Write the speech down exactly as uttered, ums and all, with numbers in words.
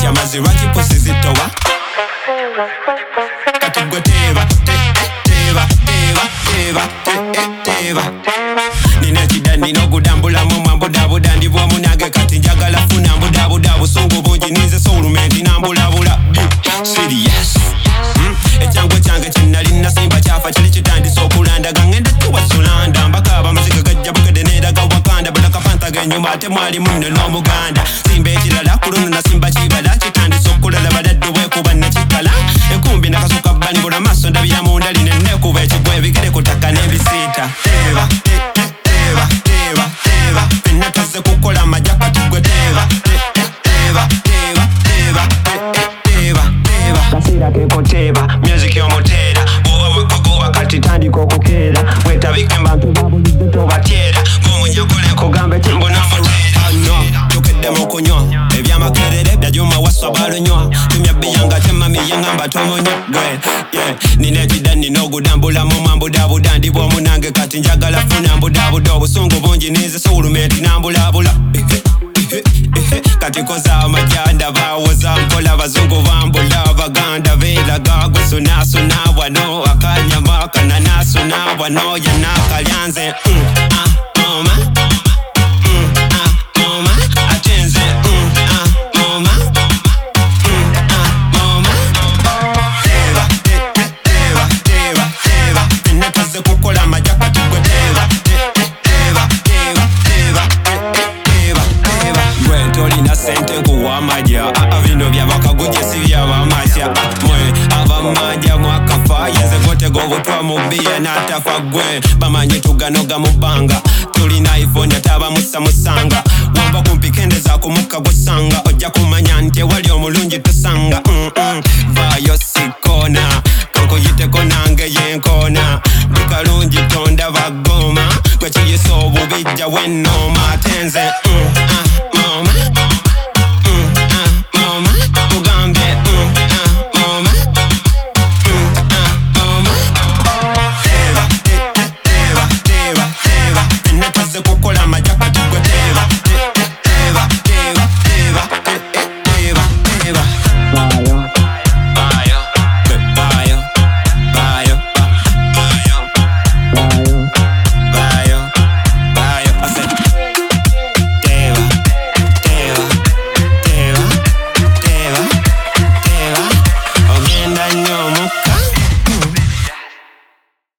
kati amazirwa kipusi zitowa kati gwe teba teba teba teba teba nina kida nina ogudambulamu mwambudabuda ndi bwomunange kati njagala funa mbudabuda busungu bungi nize soulumenti nambulabula serious ekyangu kyange kinali nasimba kyafa kiri kitandisa okulandaga ngende tuwasulanda mbakaba amaziga gajja bugede neeraga wakanda bulakapanta genyuma ate mwali munne n'omuganda simba ekirala kuluno nasimba kibala kitandisa okulala badadde bwekuba nakikala enkumbi nakasuka banibula maaso ndabira munda line nekuba ekigwa ebigere kutaka n'ebisiita teba teba teba teba fenna tuzze kukola amajja kati gwe teba teba teba teba teba teba kasira keko teba music y'omuteera bwoba bwekogoba kati tandika okukeera wetabike mbantu babulidde tobatyera ng'omunyakoleko gambe kimbona muteera tukeddemu okunywa ebyamakerere byajuma waswa balunywa tumya biyanga temamiye ngamba tomunywa gwe nina ekida nina ogudambulamu mwambudabuda ndi bwomunange kati njagala funa mbudabuda obusungu bungi nize soulumenti nambulabula kati koza amajanda bawoza mpola bazungu bambula abaganda beeraga gwesunasuna wano akanyama kananasuna wano yenakalyanze oma oma atenze oma oma teba teba teba teba fenna tuzze kukola amajja kati gwe teba teba teba teba teba teba gwe tolina sente nkuwa amajja bino byabakagujje si byabamasya mwe abamanja mwakafa yenze gotega obutwa mu bbiya n'atafa gwe bamanyi tuganoga mu bbanga tulina iphone atabamusa musanga wamba kumpikendeza kumukka gusanga ojja kumanya nti ewali omulungi tusanga vaayo sikona kankuyiteko nange yenkona dukalungi tonda bagoma gwe kiyisa obubijja wennooma atenze